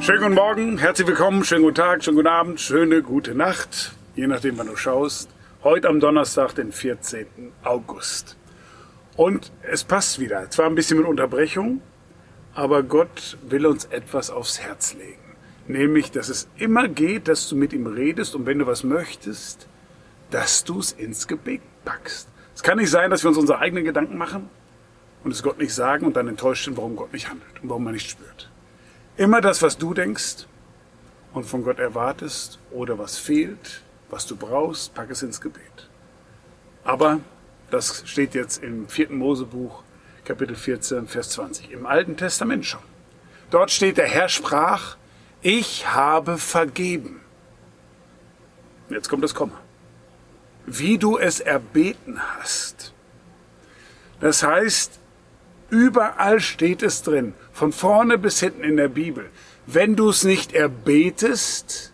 Schönen guten Morgen, herzlich willkommen, schönen guten Tag, schönen guten Abend, schöne gute Nacht, je nachdem, wann du schaust. Heute am Donnerstag, den 14. August. Und es passt wieder, zwar ein bisschen mit Unterbrechung, aber Gott will uns etwas aufs Herz legen. Nämlich, dass es immer geht, dass du mit ihm redest und wenn du was möchtest, dass du es ins Gebet packst. Es kann nicht sein, dass wir uns unsere eigenen Gedanken machen und es Gott nicht sagen und dann enttäuscht sind, warum Gott nicht handelt und warum man nicht spürt. Immer das, was du denkst und von Gott erwartest oder was fehlt, was du brauchst, pack es ins Gebet. Aber das steht jetzt im 4. Mosebuch, Kapitel 14, Vers 20, im Alten Testament schon. Dort steht, der Herr sprach, ich habe vergeben. Jetzt kommt das Komma. Wie du es erbeten hast. Das heißt, überall steht es drin, von vorne bis hinten in der Bibel. Wenn du es nicht erbetest,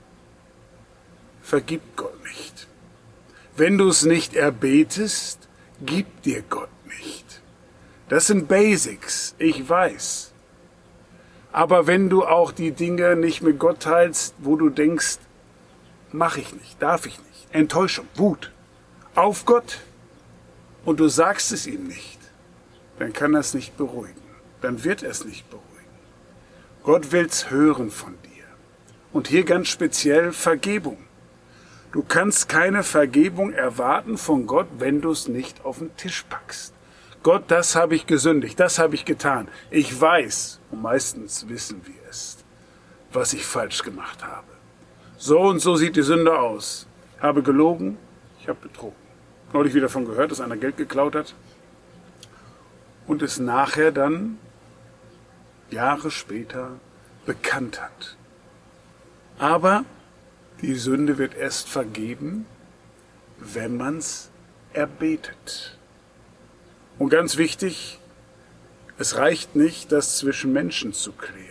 vergibt Gott nicht. Wenn du es nicht erbetest, gibt dir Gott nicht. Das sind Basics, ich weiß. Aber wenn du auch die Dinge nicht mit Gott teilst, wo du denkst, mach ich nicht, darf ich nicht, Enttäuschung, Wut auf Gott und du sagst es ihm nicht, dann kann er es nicht beruhigen. Dann wird er es nicht beruhigen. Gott will's hören von dir. Und hier ganz speziell Vergebung. Du kannst keine Vergebung erwarten von Gott, wenn du es nicht auf den Tisch packst. Gott, das habe ich gesündigt, das habe ich getan. Ich weiß, und meistens wissen wir es, was ich falsch gemacht habe. So und so sieht die Sünde aus. Ich habe gelogen, ich habe betrogen. Neulich wieder davon gehört, dass einer Geld geklaut hat. Und es nachher dann, Jahre später, bekannt hat. Aber die Sünde wird erst vergeben, wenn man es erbetet. Und ganz wichtig, es reicht nicht, das zwischen Menschen zu klären.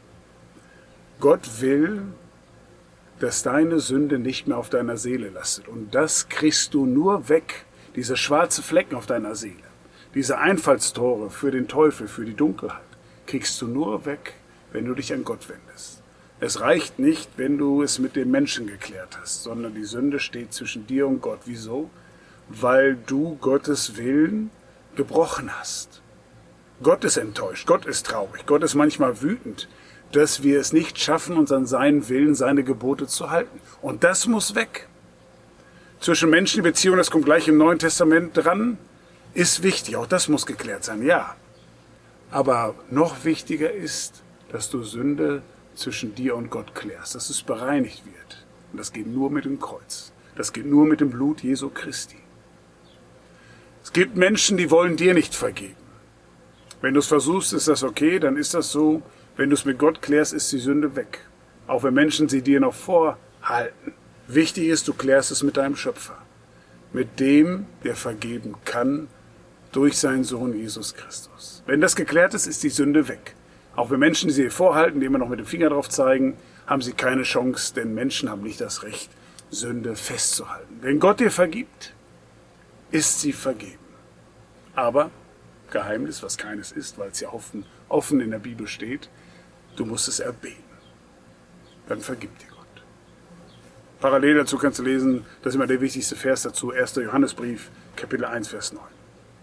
Gott will, dass deine Sünde nicht mehr auf deiner Seele lastet. Und das kriegst du nur weg, diese schwarzen Flecken auf deiner Seele. Diese Einfallstore für den Teufel, für die Dunkelheit, kriegst du nur weg, wenn du dich an Gott wendest. Es reicht nicht, wenn du es mit den Menschen geklärt hast, sondern die Sünde steht zwischen dir und Gott. Wieso? Weil du Gottes Willen gebrochen hast. Gott ist enttäuscht, Gott ist traurig, Gott ist manchmal wütend, dass wir es nicht schaffen, uns an seinen Willen, seine Gebote zu halten. Und das muss weg. Zwischen Menschen die Beziehung, das kommt gleich im Neuen Testament dran, ist wichtig, auch das muss geklärt sein, ja. Aber noch wichtiger ist, dass du Sünde zwischen dir und Gott klärst, dass es bereinigt wird. Und das geht nur mit dem Kreuz. Das geht nur mit dem Blut Jesu Christi. Es gibt Menschen, die wollen dir nicht vergeben. Wenn du es versuchst, ist das okay, dann ist das so. Wenn du es mit Gott klärst, ist die Sünde weg. Auch wenn Menschen sie dir noch vorhalten. Wichtig ist, du klärst es mit deinem Schöpfer. Mit dem, der vergeben kann, durch seinen Sohn Jesus Christus. Wenn das geklärt ist, ist die Sünde weg. Auch wenn Menschen sie dir vorhalten, die immer noch mit dem Finger drauf zeigen, haben sie keine Chance, denn Menschen haben nicht das Recht, Sünde festzuhalten. Wenn Gott dir vergibt, ist sie vergeben. Aber, Geheimnis, was keines ist, weil es ja offen in der Bibel steht, du musst es erbeten. Dann vergibt dir Gott. Parallel dazu kannst du lesen, das ist immer der wichtigste Vers dazu, 1. Johannesbrief, Kapitel 1, Vers 9.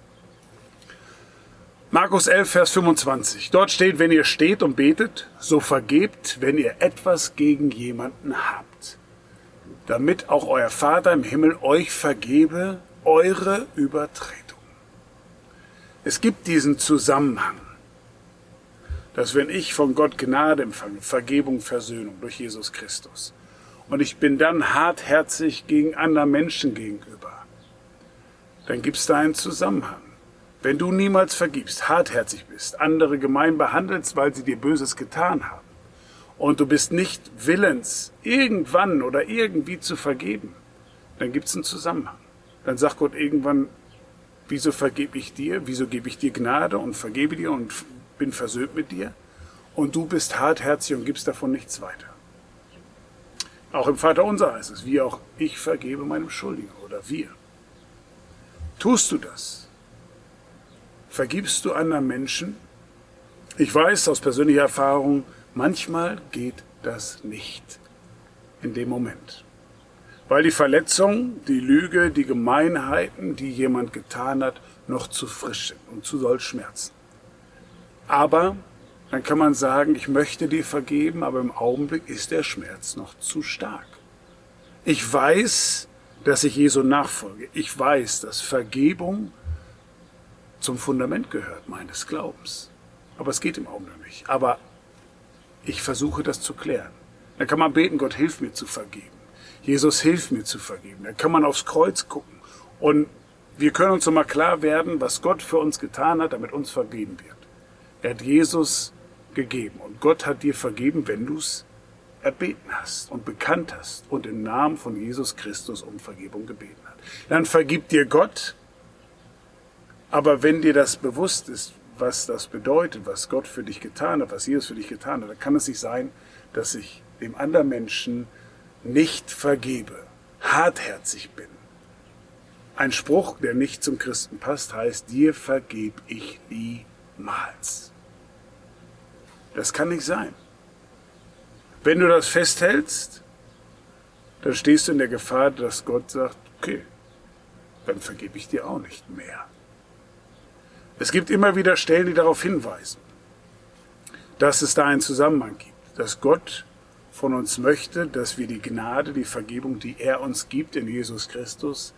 Markus 11, Vers 25. Dort steht, wenn ihr steht und betet, so vergebt, wenn ihr etwas gegen jemanden habt, damit auch euer Vater im Himmel euch vergebe eure Übertretung. Es gibt diesen Zusammenhang, dass wenn ich von Gott Gnade empfange, Vergebung, Versöhnung durch Jesus Christus, und ich bin dann hartherzig gegen andere Menschen gegenüber, dann gibt es da einen Zusammenhang. Wenn du niemals vergibst, hartherzig bist, andere gemein behandelst, weil sie dir Böses getan haben, und du bist nicht willens, irgendwann oder irgendwie zu vergeben, dann gibt es einen Zusammenhang. Dann sagt Gott irgendwann, wieso vergebe ich dir, wieso gebe ich dir Gnade und vergebe dir und bin versöhnt mit dir, und du bist hartherzig und gibst davon nichts weiter. Auch im Vaterunser heißt es, wie auch ich vergebe meinem Schuldigen, oder wir. Tust du das? Vergibst du anderen Menschen? Ich weiß aus persönlicher Erfahrung, manchmal geht das nicht in dem Moment. Weil die Verletzung, die Lüge, die Gemeinheiten, die jemand getan hat, noch zu frisch sind und zu doll schmerzen. Aber dann kann man sagen, ich möchte dir vergeben, aber im Augenblick ist der Schmerz noch zu stark. Ich weiß, dass ich Jesu nachfolge. Ich weiß, dass Vergebung zum Fundament gehört meines Glaubens. Aber es geht im Augenblick nicht. Aber ich versuche das zu klären. Dann kann man beten, Gott, hilf mir zu vergeben. Jesus, hilf mir zu vergeben. Dann kann man aufs Kreuz gucken. Und wir können uns nochmal klar werden, was Gott für uns getan hat, damit uns vergeben wird. Er hat Jesus gegeben. Und Gott hat dir vergeben, wenn du es erbeten hast und bekannt hast und im Namen von Jesus Christus um Vergebung gebeten hast. Dann vergibt dir Gott. Aber wenn dir das bewusst ist, was das bedeutet, was Gott für dich getan hat, was Jesus für dich getan hat, dann kann es nicht sein, dass ich dem anderen Menschen nicht vergebe, hartherzig bin. Ein Spruch, der nicht zum Christen passt, heißt, dir vergebe ich niemals. Das kann nicht sein. Wenn du das festhältst, dann stehst du in der Gefahr, dass Gott sagt, okay, dann vergebe ich dir auch nicht mehr. Es gibt immer wieder Stellen, die darauf hinweisen, dass es da einen Zusammenhang gibt, dass Gott von uns möchte, dass wir die Gnade, die Vergebung, die er uns gibt in Jesus Christus,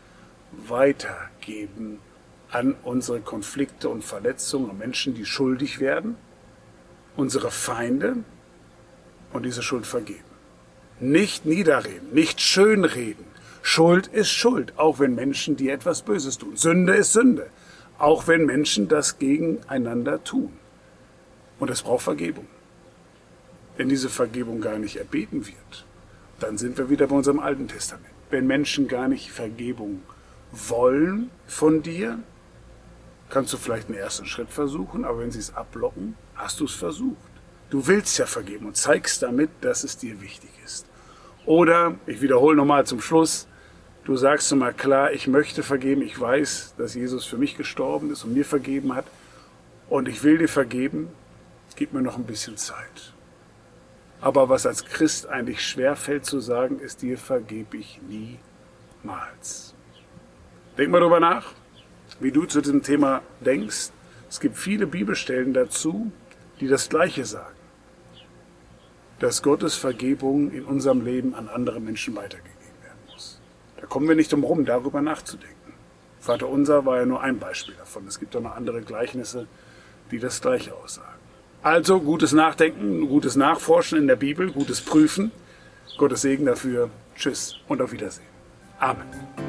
weitergeben an unsere Konflikte und Verletzungen, an Menschen, die schuldig werden, unsere Feinde und diese Schuld vergeben. Nicht niederreden, nicht schönreden. Schuld ist Schuld, auch wenn Menschen dir etwas Böses tun. Sünde ist Sünde, auch wenn Menschen das gegeneinander tun. Und es braucht Vergebung. Wenn diese Vergebung gar nicht erbeten wird, dann sind wir wieder bei unserem Alten Testament. Wenn Menschen gar nicht Vergebung wollen von dir, kannst du vielleicht einen ersten Schritt versuchen, aber wenn sie es ablocken, hast du es versucht. Du willst ja vergeben und zeigst damit, dass es dir wichtig ist. Oder, ich wiederhole nochmal zum Schluss, du sagst nochmal klar, ich möchte vergeben, ich weiß, dass Jesus für mich gestorben ist und mir vergeben hat und ich will dir vergeben, gib mir noch ein bisschen Zeit. Aber was als Christ eigentlich schwerfällt zu sagen, ist, dir vergebe ich niemals. Denk mal darüber nach, wie du zu diesem Thema denkst. Es gibt viele Bibelstellen dazu, die das Gleiche sagen. Dass Gottes Vergebung in unserem Leben an andere Menschen weitergegeben werden muss. Da kommen wir nicht drum herum, darüber nachzudenken. Vater Unser war ja nur ein Beispiel davon. Es gibt auch noch andere Gleichnisse, die das Gleiche aussagen. Also gutes Nachdenken, gutes Nachforschen in der Bibel, gutes Prüfen. Gottes Segen dafür. Tschüss und auf Wiedersehen. Amen.